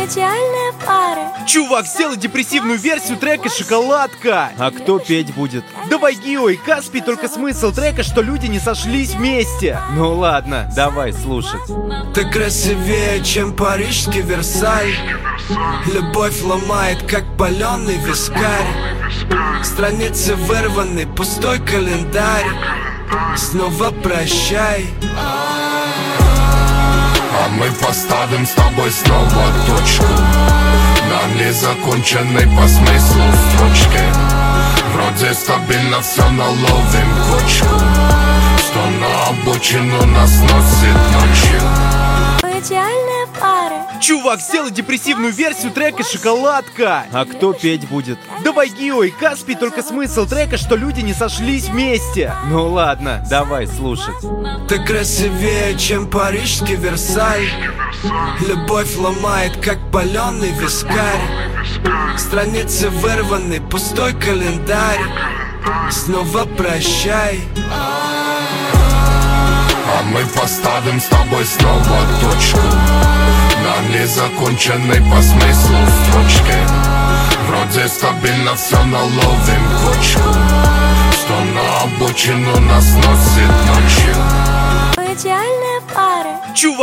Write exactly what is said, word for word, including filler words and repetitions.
Идеальная пара. Чувак, сделай депрессивную версию трека «Шоколадка». А кто петь будет? Давай Гио и Каспий, только смысл трека, что люди не сошлись вместе. Ну ладно, давай слушать. Ты красивее, чем парижский Версаль. Любовь ломает, как паленый вискарь. Страницы вырваны, пустой календарь. Снова прощай. А мы поставим с тобой снова точку на незаконченной по смыслу строчке. Вроде стабильно все, наловим кочку, что на обочину нас носит ночью. Идеальная пара. Чувак, сделай депрессивную версию трека «Шоколадка». А кто петь будет? Давай Гио и Каспий, только смысл трека, что люди не сошлись вместе. Ну ладно, давай слушать. Ты красивее, чем парижский Версаль. Любовь ломает, как паленый вискарь. Страницы вырваны, пустой календарь. Снова прощай. А мы поставим с тобой снова точку на незаконченной по смыслу строчке. Вроде стабильно все, наловим кочку, что на обочину нас носит ночью. Идеальная пара. Чувак.